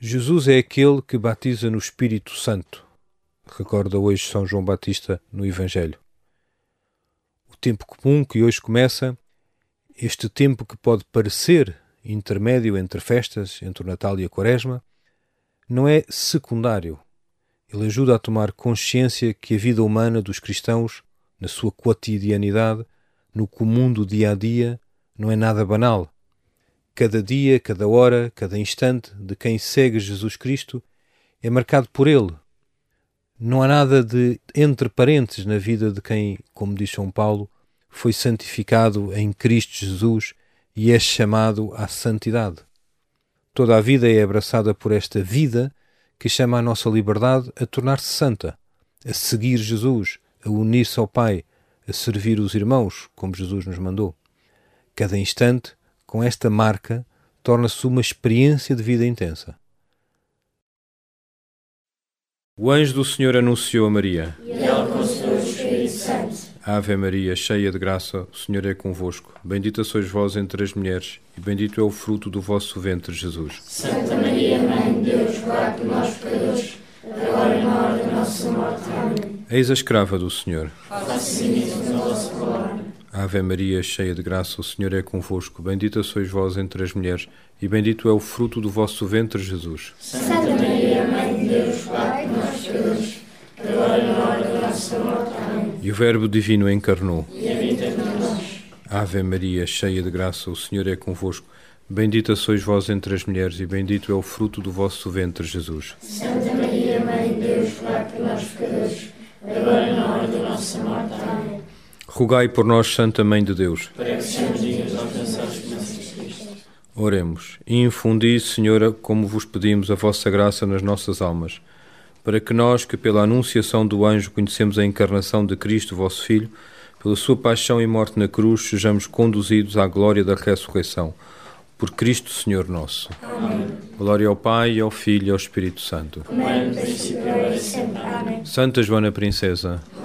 Jesus é aquele que batiza no Espírito Santo, recorda hoje São João Batista no Evangelho. O tempo comum que hoje começa, este tempo que pode parecer intermédio entre festas, entre o Natal e a Quaresma, não é secundário. Ele ajuda a tomar consciência que a vida humana dos cristãos, na sua quotidianidade, no comum do dia-a-dia, não é nada banal. Cada dia, cada hora, cada instante de quem segue Jesus Cristo é marcado por Ele. Não há nada de entre parênteses na vida de quem, como diz São Paulo, foi santificado em Cristo Jesus e é chamado à santidade. Toda a vida é abraçada por esta vida que chama a nossa liberdade a tornar-se santa, a seguir Jesus, a unir-se ao Pai, a servir os irmãos, como Jesus nos mandou. Cada instante, com esta marca, torna-se uma experiência de vida intensa. O anjo do Senhor anunciou a Maria. E ela concebeu o Espírito Santo. Ave Maria, cheia de graça, o Senhor é convosco. Bendita sois vós entre as mulheres, e bendito é o fruto do vosso ventre, Jesus. Santa Maria, Mãe de Deus, rogai por nós pecadores, agora e na hora da nossa morte. Amém. Eis a escrava do Senhor. Faça-se em mim segundo a vossa palavra. Ave Maria, cheia de graça, o Senhor é convosco. Bendita sois vós entre as mulheres, e bendito é o fruto do vosso ventre, Jesus. Santa Maria, Mãe de Deus, rogai por nós pecadores, agora e na hora da nossa morte. Amém. E o Verbo Divino encarnou. E habita entre nós. Ave Maria, cheia de graça, o Senhor é convosco. Bendita sois vós entre as mulheres, e bendito é o fruto do vosso ventre, Jesus. Santa Maria, Mãe de Deus, rogai por nós pecadores, agora e na hora da nossa morte. Amém. Rogai por nós, Santa Mãe de Deus. Para que sejamos dignos de alcançar as promessas de Cristo. Oremos. E infundi, Senhora, como vos pedimos, a vossa graça nas nossas almas, para que nós, que pela anunciação do anjo conhecemos a encarnação de Cristo, vosso Filho, pela sua paixão e morte na cruz, sejamos conduzidos à glória da ressurreição. Por Cristo, Senhor nosso. Amém. Glória ao Pai, e ao Filho e ao Espírito Santo. Como era no princípio, agora e sempre. Amém. Santa Joana Princesa,